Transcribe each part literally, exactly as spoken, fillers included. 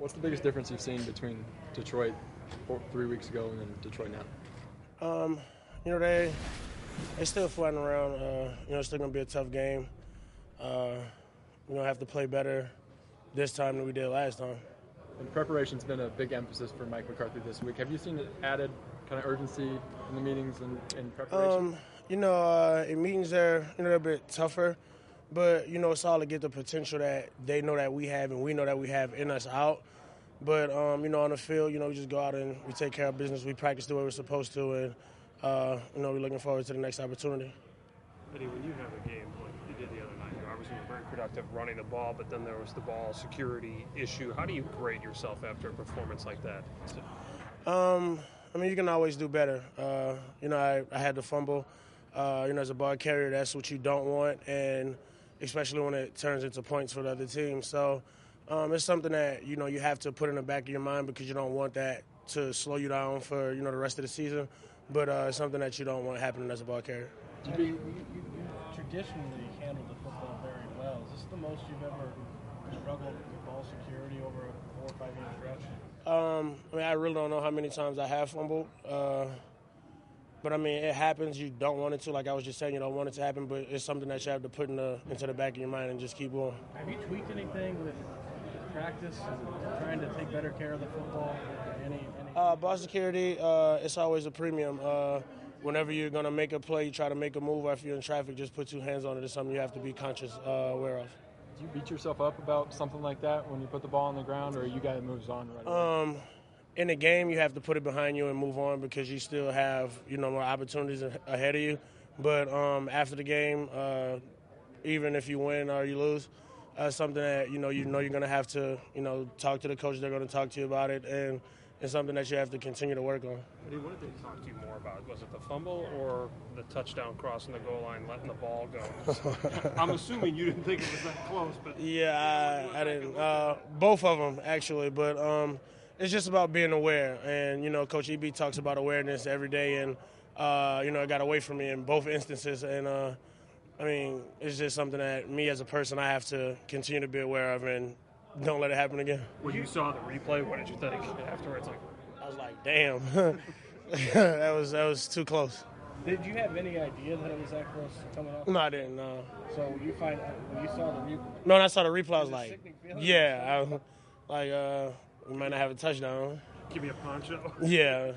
What's the biggest difference you've seen between Detroit four, three weeks ago and then Detroit now? Um, you know, they they still fighting around. Uh, you know, it's still gonna be a tough game. Uh, we're gonna have to play better this time than we did last time. And preparation's been a big emphasis for Mike McCarthy this week. Have you seen added kind of urgency in the meetings and, and preparation? Um, you know, uh, in meetings they're you know they're a bit tougher, but you know it's all to get the potential that they know that we have and we know that we have in us out. But um, you know, on the field, you know, we just go out and we take care of business. We practice the way we're supposed to, and uh, you know, we're looking forward to the next opportunity. Eddie, when you have a game like you did the other night, you obviously were very productive running the ball, but then there was the ball security issue. How do you grade yourself after a performance like that? Um, I mean, you can always do better. Uh, you know, I, I had to fumble. Uh, you know, as a ball carrier, that's what you don't want, and especially when it turns into points for the other team. So um, it's something that, you know, you have to put in the back of your mind because you don't want that to slow you down for, you know, the rest of the season. But uh, it's something that you don't want happening as a ball carrier. You, you, you, you traditionally handled the football very well. Is this the most you've ever struggled with ball security over a four or five game stretch? Um, I mean, I really don't know how many times I have fumbled. Uh, but, I mean, it happens. You don't want it to. Like I was just saying, you don't want it to happen, but it's something that you have to put in the, into the back of your mind and just keep going. Have you tweaked anything with practice and trying to take better care of the football? Any, any... Uh, ball security, uh, it's always a premium. Uh, whenever you're going to make a play, you try to make a move, or if you're in traffic, just put two hands on it. It's something you have to be conscious, uh, aware of. Do you beat yourself up about something like that when you put the ball on the ground, or are you guy that moves on right away? Um, in the game, you have to put it behind you and move on because you still have, you know, more opportunities ahead of you. But um, after the game, uh, even if you win or you lose, uh, something that, you know, you know you're going to have to, you know, talk to the coach. They're going to talk to you about it, and it's something that you have to continue to work on. Eddie, what did they talk to you more about? Was it the fumble or the touchdown crossing the goal line, letting the ball go? I'm assuming you didn't think it was that close, but yeah, I, I didn't. Uh, both of them actually, but um, it's just about being aware. And you know, Coach E B talks about awareness every day, and uh, you know, it got away from me in both instances. And uh, I mean, it's just something that me as a person I have to continue to be aware of and don't let it happen again. When you saw the replay, what did you think afterwards? Like, I was like, damn, that was that was too close. Did you have any idea that it was that close coming off? No, I didn't. No. So you find when you saw the replay? No, when I saw the replay, I was Was it a like, sickening feeling? yeah, I, like uh, we might not have a touchdown. give me a poncho. Yeah.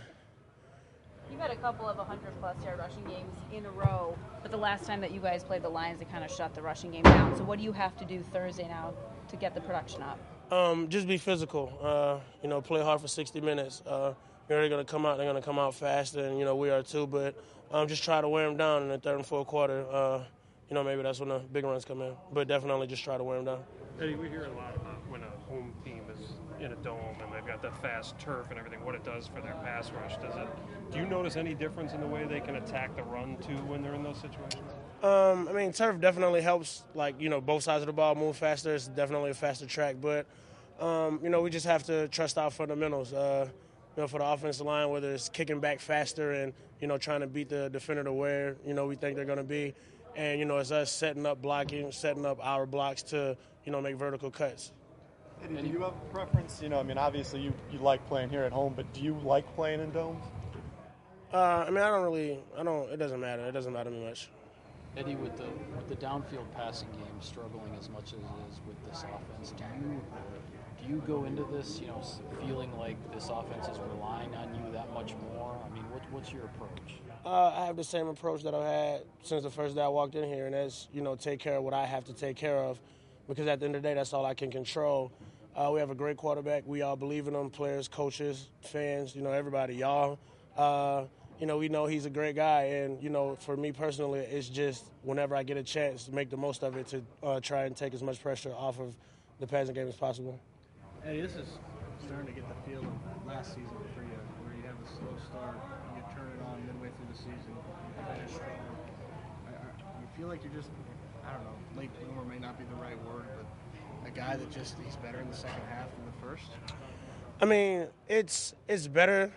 You've had a couple of one hundred plus yard rushing games in a row, but the last time that you guys played the Lions, they kind of shut the rushing game down. So what do you have to do Thursday now to get the production up? Um, just be physical. Uh, you know, play hard for sixty minutes. Uh, you know, they're going to come out. They're going to come out fast, and you know we are too. But um, just try to wear them down in the third and fourth quarter. Uh, you know, maybe that's when the big runs come in. But definitely just try to wear them down. Eddie, we hear a lot about when a home team is in a dome and they've got that fast turf and everything, what it does for their pass rush. Does it? Do you notice any difference in the way they can attack the run too when they're in those situations? Um, I mean, turf definitely helps. Like you know, both sides of the ball move faster. It's definitely a faster track, but um, you know, we just have to trust our fundamentals. Uh, you know, for the offensive line, whether it's kicking back faster and you know trying to beat the defender to where you know we think they're going to be, and you know it's us setting up blocking, setting up our blocks to you know make vertical cuts. Eddie, do you have a preference? You know, I mean, obviously you, you like playing here at home, but do you like playing in domes? Uh, I mean, I don't really, I don't. It doesn't matter. It doesn't matter to me much. Eddie, with the with the downfield passing game struggling as much as it is with this offense, do you do you go into this, you know, feeling like this offense is relying on you that much more? I mean, what, what's your approach? Uh, I have the same approach that I've had since the first day I walked in here, and that's you know take care of what I have to take care of, because at the end of the day, that's all I can control. Uh, we have a great quarterback. We all believe in him, players, coaches, fans, you know, everybody, y'all. Uh, you know, we know he's a great guy, and, you know, for me personally, it's just whenever I get a chance to make the most of it to uh, try and take as much pressure off of the passing game as possible. Eddie, this is starting to get the feel of last season for you, where you have a slow start, you turn it on midway through the season, you finish strong. I, I, you feel like you're just, I don't know, late bloomer may not be the right word, but a guy that just, he's better in the second half than the first? I mean, it's it's better,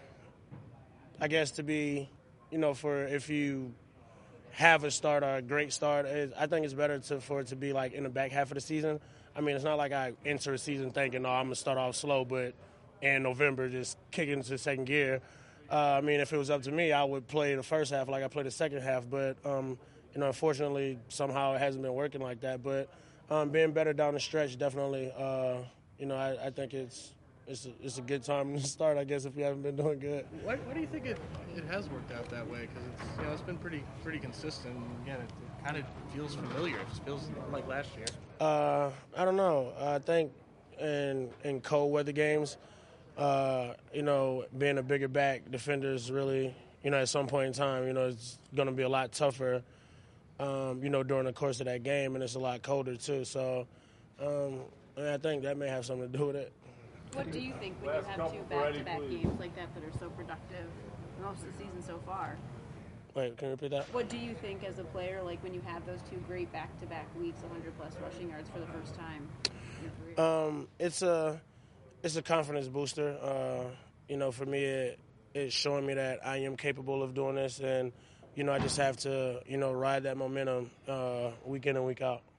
I guess, to be, you know, for if you have a start or a great start, it, I think it's better to for it to be like in the back half of the season. I mean, it's not like I enter a season thinking, oh, I'm going to start off slow, but in November just kick into second gear. Uh, I mean, if it was up to me, I would play the first half like I played the second half. But, um, you know, unfortunately, somehow it hasn't been working like that. But um, being better down the stretch, definitely, uh, you know, I, I think it's it's a, it's a good time to start, I guess, if you haven't been doing good. Why, why do you think it, it has worked out that way? Because it's, you know, it's been pretty pretty consistent. And again, it, it kind of feels familiar. It just feels like last year. Uh, I don't know. I think in in cold weather games, uh, you know, being a bigger back defender is really, you know, at some point in time, you know, it's going to be a lot tougher, um, you know, during the course of that game, and it's a lot colder too. So um, I think that may have something to do with it. What do you think when you have two back-to-back games like that that are so productive most of the season so far? Wait, can you repeat that? What do you think as a player, like when you have those two great back-to-back weeks, one hundred plus rushing yards for the first time in your career? Um, it's a it's a confidence booster. Uh, you know, for me, it, it's showing me that I am capable of doing this, and you know, I just have to, you know, ride that momentum uh, week in and week out.